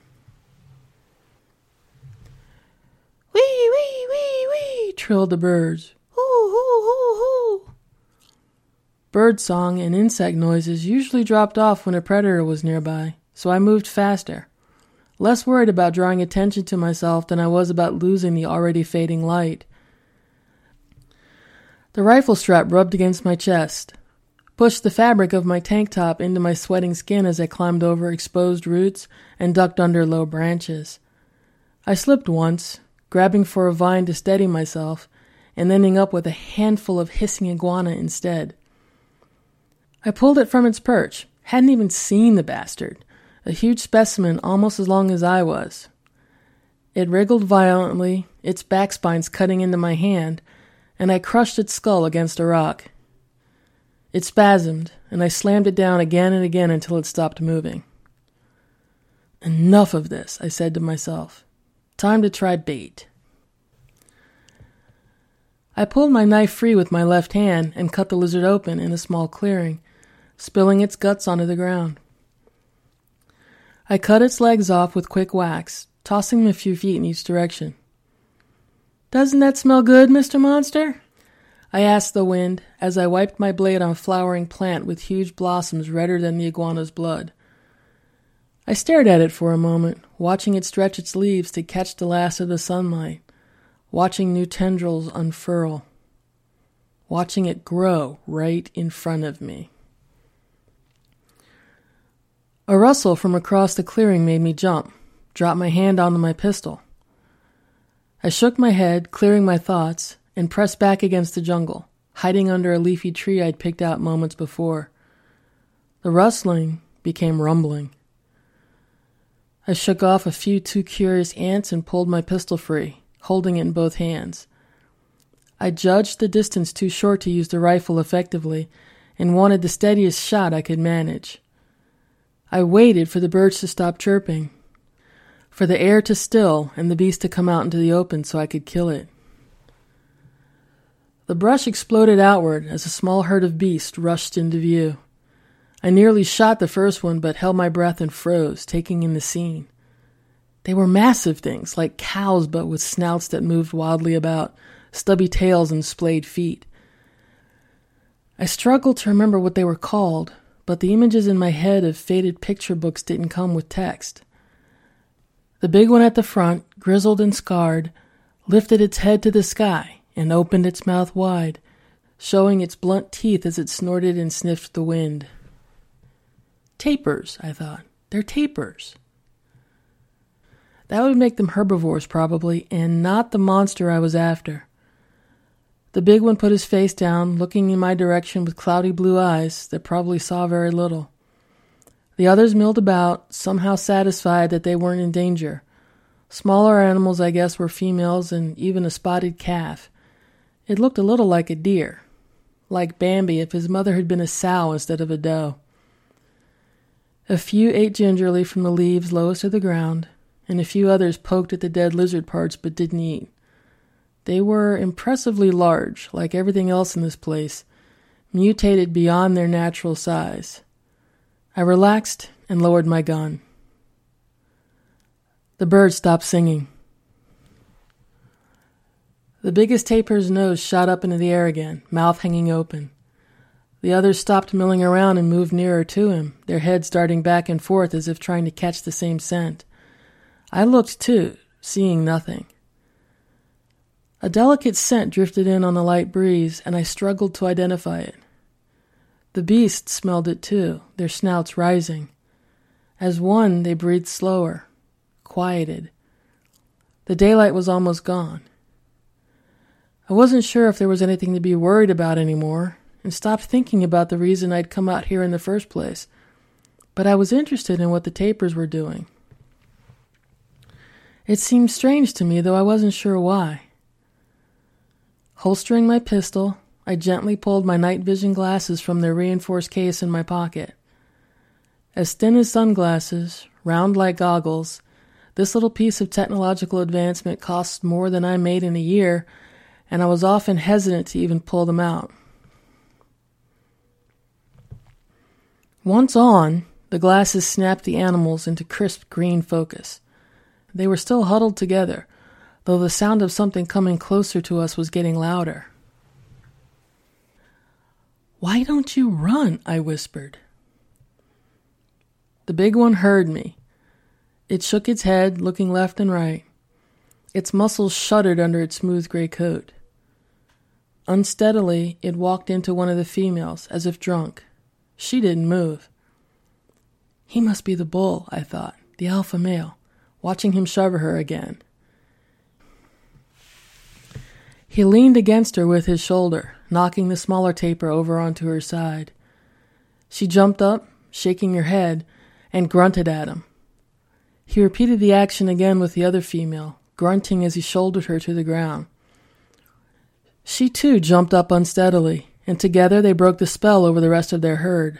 "Wee, wee, wee, wee," trilled the birds. "Hoo, hoo, hoo, hoo." Bird song and insect noises usually dropped off when a predator was nearby, so I moved faster, less worried about drawing attention to myself than I was about losing the already fading light. The rifle strap rubbed against my chest, pushed the fabric of my tank top into my sweating skin as I climbed over exposed roots and ducked under low branches. I slipped once, grabbing for a vine to steady myself, and ending up with a handful of hissing iguana instead. I pulled it from its perch, hadn't even seen the bastard, a huge specimen almost as long as I was. It wriggled violently, its back spines cutting into my hand, and I crushed its skull against a rock. It spasmed, and I slammed it down again and again until it stopped moving. Enough of this, I said to myself. Time to try bait. I pulled my knife free with my left hand and cut the lizard open in a small clearing, spilling its guts onto the ground. I cut its legs off with quick wax, tossing them a few feet in each direction. "Doesn't that smell good, Mr. Monster?" I asked the wind as I wiped my blade on a flowering plant with huge blossoms redder than the iguana's blood. I stared at it for a moment, watching it stretch its leaves to catch the last of the sunlight, watching new tendrils unfurl, watching it grow right in front of me. A rustle from across the clearing made me jump, drop my hand onto my pistol. I shook my head, clearing my thoughts, and pressed back against the jungle, hiding under a leafy tree I'd picked out moments before. The rustling became rumbling. I shook off a few too curious ants and pulled my pistol free, holding it in both hands. I judged the distance too short to use the rifle effectively and wanted the steadiest shot I could manage. I waited for the birds to stop chirping, for the air to still and the beast to come out into the open so I could kill it. The brush exploded outward as a small herd of beasts rushed into view. I nearly shot the first one, but held my breath and froze, taking in the scene. They were massive things, like cows but with snouts that moved wildly about, stubby tails and splayed feet. I struggled to remember what they were called, but the images in my head of faded picture books didn't come with text. The big one at the front, grizzled and scarred, lifted its head to the sky and opened its mouth wide, showing its blunt teeth as it snorted and sniffed the wind. Tapirs, I thought. They're tapirs. That would make them herbivores, probably, and not the monster I was after. The big one put his face down, looking in my direction with cloudy blue eyes that probably saw very little. The others milled about, somehow satisfied that they weren't in danger. Smaller animals, I guess, were females and even a spotted calf. It looked a little like a deer, like Bambi if his mother had been a sow instead of a doe. A few ate gingerly from the leaves lowest to the ground, and a few others poked at the dead lizard parts but didn't eat. They were impressively large, like everything else in this place, mutated beyond their natural size. I relaxed and lowered my gun. The bird stopped singing. The biggest tapir's nose shot up into the air again, mouth hanging open. The others stopped milling around and moved nearer to him, their heads darting back and forth as if trying to catch the same scent. I looked too, seeing nothing. A delicate scent drifted in on the light breeze, and I struggled to identify it. The beasts smelled it too, their snouts rising. As one, they breathed slower, quieted. The daylight was almost gone. I wasn't sure if there was anything to be worried about anymore, and stopped thinking about the reason I'd come out here in the first place. But I was interested in what the tapirs were doing. It seemed strange to me, though I wasn't sure why. Holstering my pistol, I gently pulled my night vision glasses from their reinforced case in my pocket. As thin as sunglasses, round like goggles, this little piece of technological advancement cost more than I made in a year, and I was often hesitant to even pull them out. Once on, the glasses snapped the animals into crisp green focus. They were still huddled together, though the sound of something coming closer to us was getting louder. "Why don't you run?" I whispered. The big one heard me. It shook its head, looking left and right. Its muscles shuddered under its smooth gray coat. Unsteadily, it walked into one of the females, as if drunk. She didn't move. He must be the bull, I thought, the alpha male, watching him shove her again. He leaned against her with his shoulder, knocking the smaller tapir over onto her side. She jumped up, shaking her head, and grunted at him. He repeated the action again with the other female, grunting as he shouldered her to the ground. She too jumped up unsteadily, and together they broke the spell over the rest of their herd.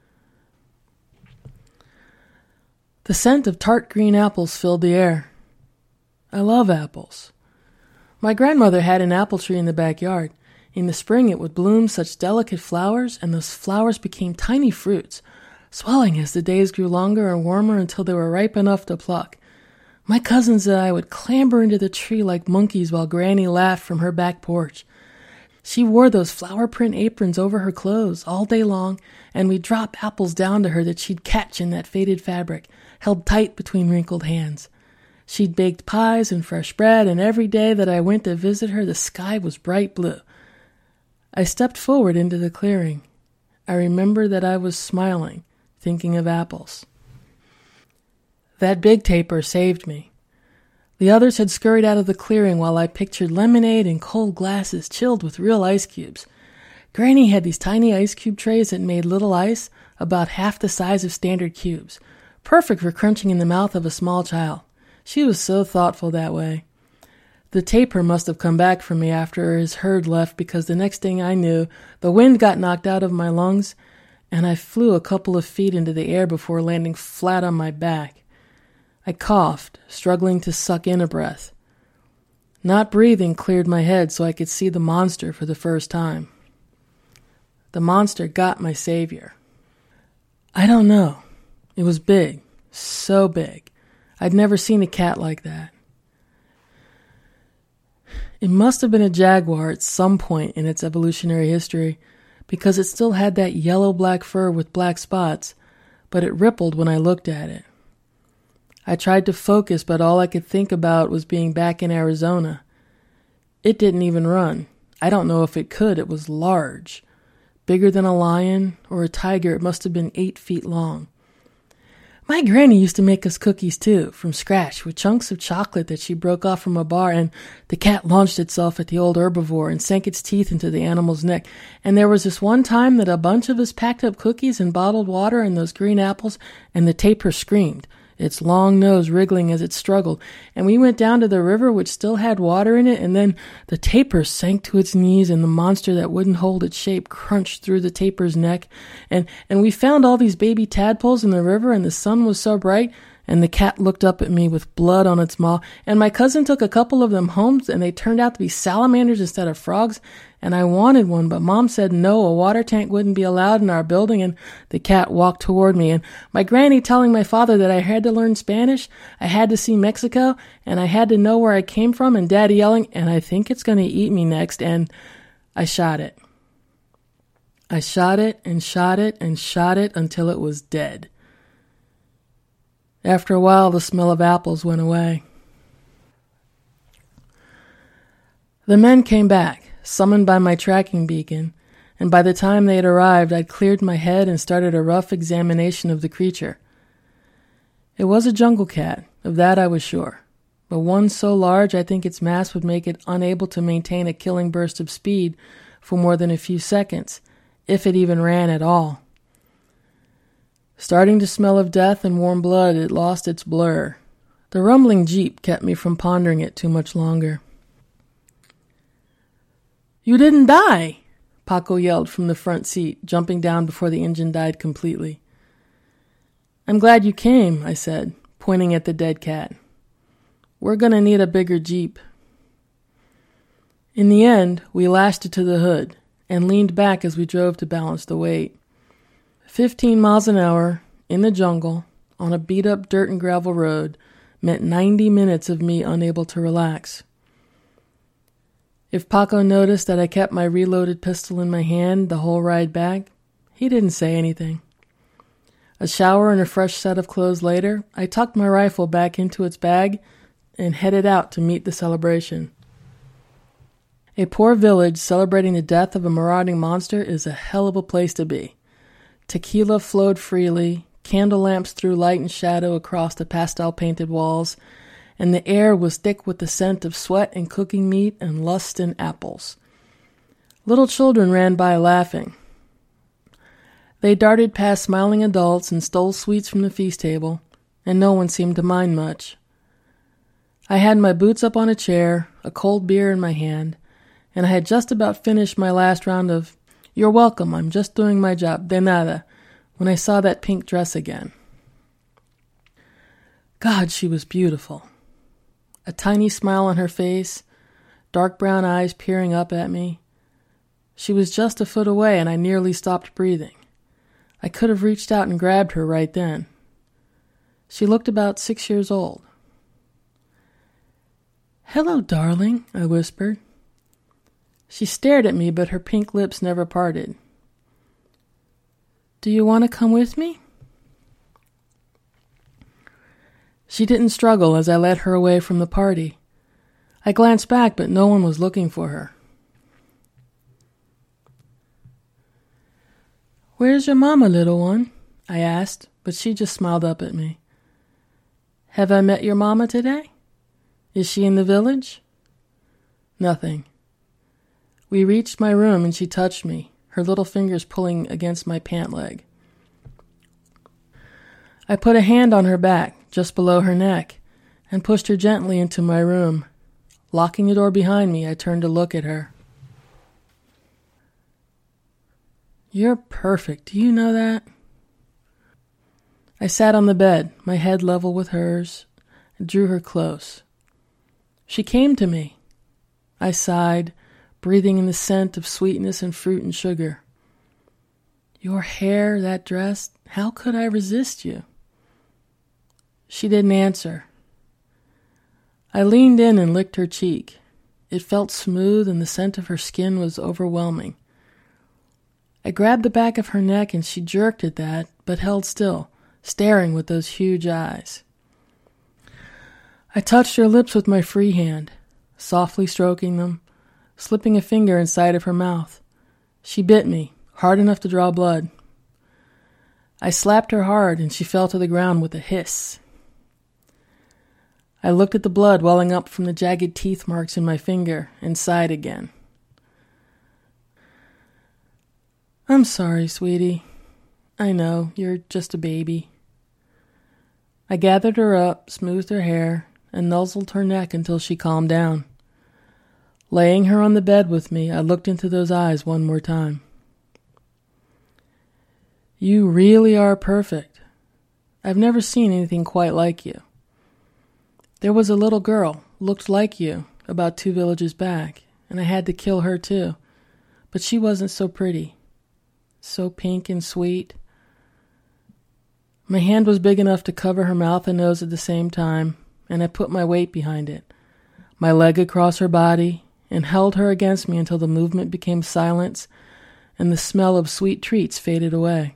The scent of tart green apples filled the air. I love apples. My grandmother had an apple tree in the backyard. In the spring it would bloom such delicate flowers, and those flowers became tiny fruits, swelling as the days grew longer and warmer until they were ripe enough to pluck. My cousins and I would clamber into the tree like monkeys while Granny laughed from her back porch. She wore those flower print aprons over her clothes all day long, and we'd drop apples down to her that she'd catch in that faded fabric, held tight between wrinkled hands. She'd baked pies and fresh bread, and every day that I went to visit her, the sky was bright blue. I stepped forward into the clearing. I remember that I was smiling, thinking of apples. That big tapir saved me. The others had scurried out of the clearing while I pictured lemonade in cold glasses chilled with real ice cubes. Granny had these tiny ice cube trays that made little ice about half the size of standard cubes, perfect for crunching in the mouth of a small child. She was so thoughtful that way. The tapir must have come back for me after his herd left, because the next thing I knew, the wind got knocked out of my lungs, and I flew a couple of feet into the air before landing flat on my back. I coughed, struggling to suck in a breath. Not breathing cleared my head so I could see the monster for the first time. The monster got my savior. I don't know. It was big, so big. I'd never seen a cat like that. It must have been a jaguar at some point in its evolutionary history, because it still had that yellow-black fur with black spots, but it rippled when I looked at it. I tried to focus, but all I could think about was being back in Arizona. It didn't even run. I don't know if it could. It was large. Bigger than a lion or a tiger. It must have been 8 feet long. My granny used to make us cookies too, from scratch, with chunks of chocolate that she broke off from a bar, and the cat launched itself at the old herbivore and sank its teeth into the animal's neck. And there was this one time that a bunch of us packed up cookies and bottled water and those green apples, and the tapir screamed, its long nose wriggling as it struggled, and we went down to the river, which still had water in it, and then the tapir sank to its knees, and the monster that wouldn't hold its shape crunched through the tapir's neck, and we found all these baby tadpoles in the river, and the sun was so bright, and the cat looked up at me with blood on its maw, and my cousin took a couple of them home, and they turned out to be salamanders instead of frogs, and I wanted one, but Mom said no, a water tank wouldn't be allowed in our building, and the cat walked toward me, and my granny telling my father that I had to learn Spanish, I had to see Mexico, and I had to know where I came from, and Daddy yelling, and I think it's going to eat me next, and I shot it. I shot it and shot it and shot it until it was dead. After a while, the smell of apples went away. The men came back, summoned by my tracking beacon, and by the time they had arrived, I'd cleared my head and started a rough examination of the creature. It was a jungle cat, of that I was sure, but one so large I think its mass would make it unable to maintain a killing burst of speed for more than a few seconds, if it even ran at all. Starting to smell of death and warm blood, it lost its blur. The rumbling jeep kept me from pondering it too much longer. "You didn't die!" Paco yelled from the front seat, jumping down before the engine died completely. "I'm glad you came," I said, pointing at the dead cat. "We're going to need a bigger jeep." In the end, we lashed it to the hood and leaned back as we drove to balance the weight. 15 miles an hour, in the jungle, on a beat-up dirt and gravel road, meant 90 minutes of me unable to relax. If Paco noticed that I kept my reloaded pistol in my hand the whole ride back, he didn't say anything. A shower and a fresh set of clothes later, I tucked my rifle back into its bag and headed out to meet the celebration. A poor village celebrating the death of a marauding monster is a hell of a place to be. Tequila flowed freely, candle lamps threw light and shadow across the pastel-painted walls, and the air was thick with the scent of sweat and cooking meat and lust and apples. Little children ran by laughing. They darted past smiling adults and stole sweets from the feast table, and no one seemed to mind much. I had my boots up on a chair, a cold beer in my hand, and I had just about finished my last round of "You're welcome, I'm just doing my job, de nada," when I saw that pink dress again. God, she was beautiful. A tiny smile on her face, dark brown eyes peering up at me. She was just a foot away, and I nearly stopped breathing. I could have reached out and grabbed her right then. She looked about 6 years old. "Hello, darling," I whispered. She stared at me, but her pink lips never parted. "Do you want to come with me?" She didn't struggle as I led her away from the party. I glanced back, but no one was looking for her. "Where's your mama, little one?" I asked, but she just smiled up at me. "Have I met your mama today? Is she in the village?" Nothing. We reached my room and she touched me, her little fingers pulling against my pant leg. I put a hand on her back, just below her neck, and pushed her gently into my room. Locking the door behind me, I turned to look at her. "You're perfect, do you know that?" I sat on the bed, my head level with hers, and drew her close. She came to me. I sighed, breathing in the scent of sweetness and fruit and sugar. "Your hair, that dress, how could I resist you?" She didn't answer. I leaned in and licked her cheek. It felt smooth and the scent of her skin was overwhelming. I grabbed the back of her neck and she jerked at that, but held still, staring with those huge eyes. I touched her lips with my free hand, softly stroking them, slipping a finger inside of her mouth. She bit me, hard enough to draw blood. I slapped her hard and she fell to the ground with a hiss. I looked at the blood welling up from the jagged teeth marks in my finger and sighed again. "I'm sorry, sweetie. I know, you're just a baby." I gathered her up, smoothed her hair, and nuzzled her neck until she calmed down. Laying her on the bed with me, I looked into those eyes one more time. "You really are perfect. I've never seen anything quite like you. There was a little girl, looked like you, about 2 villages back, and I had to kill her too. But she wasn't so pretty. So pink and sweet." My hand was big enough to cover her mouth and nose at the same time, and I put my weight behind it, my leg across her body, and held her against me until the movement became silence and the smell of sweet treats faded away.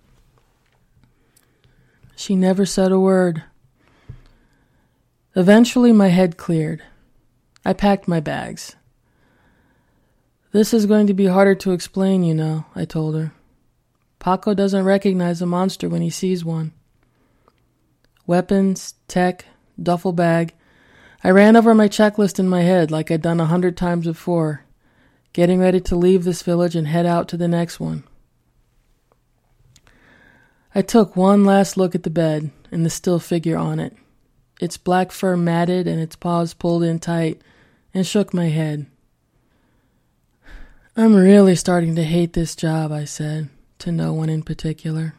She never said a word. Eventually my head cleared. I packed my bags. "This is going to be harder to explain, you know," I told her. "Paco doesn't recognize a monster when he sees one." Weapons, tech, duffel bag. I ran over my checklist in my head like I'd done 100 times before, getting ready to leave this village and head out to the next one. I took one last look at the bed and the still figure on it, its black fur matted and its paws pulled in tight, and shook my head. "I'm really starting to hate this job," I said, to no one in particular.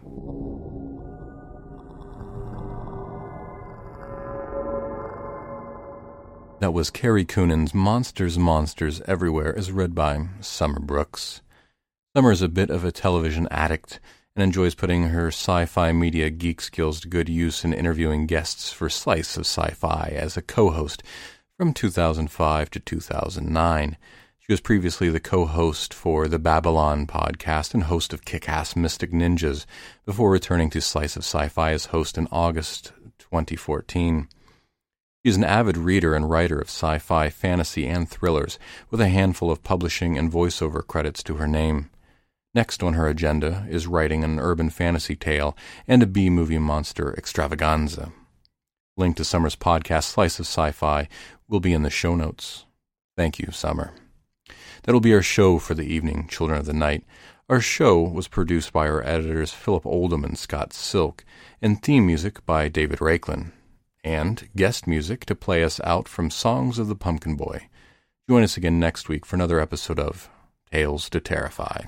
That was Carrie Coonan's Monsters, Monsters Everywhere, as read by Summer Brooks. Summer is a bit of a television addict and enjoys putting her sci-fi media geek skills to good use in interviewing guests for Slice of Sci-Fi as a co-host from 2005 to 2009. She was previously the co-host for the Babylon podcast and host of Kick-Ass Mystic Ninjas before returning to Slice of Sci-Fi as host in August 2014. She is an avid reader and writer of sci-fi, fantasy, and thrillers, with a handful of publishing and voiceover credits to her name. Next on her agenda is writing an urban fantasy tale and a B-movie monster extravaganza. Link to Summer's podcast, Slice of Sci-Fi, will be in the show notes. Thank you, Summer. That'll be our show for the evening, Children of the Night. Our show was produced by our editors Philip Oldham and Scott Silk, and theme music by David Rakelin, and guest music to play us out from Songs of the Pumpkin Boy. Join us again next week for another episode of Tales to Terrify.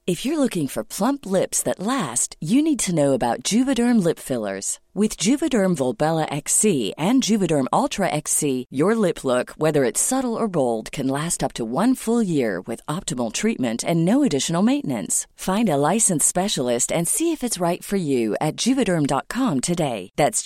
If you're looking for plump lips that last, you need to know about Juvederm lip fillers. With Juvederm Volbella XC and Juvederm Ultra XC, your lip look, whether it's subtle or bold, can last up to 1 full year with optimal treatment and no additional maintenance. Find a licensed specialist and see if it's right for you at Juvederm.com today. That's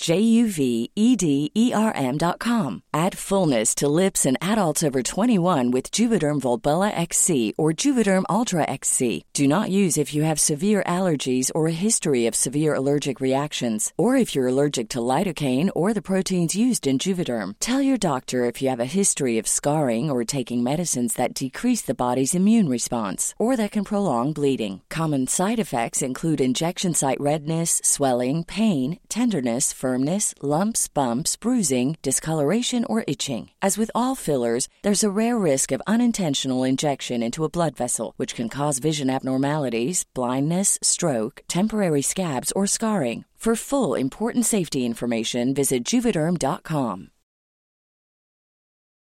JUVEDERM.com. Add fullness to lips in adults over 21 with Juvederm Volbella XC or Juvederm Ultra XC. Do not use if you have severe allergies or a history of severe allergic reactions, or if you're allergic to lidocaine or the proteins used in Juvederm. Tell your doctor if you have a history of scarring or taking medicines that decrease the body's immune response or that can prolong bleeding. Common side effects include injection site redness, swelling, pain, tenderness, firmness, lumps, bumps, bruising, discoloration, or itching. As with all fillers, there's a rare risk of unintentional injection into a blood vessel, which can cause vision abnormalities, blindness, stroke, temporary scabs, or scarring. For full, important safety information, visit Juvederm.com.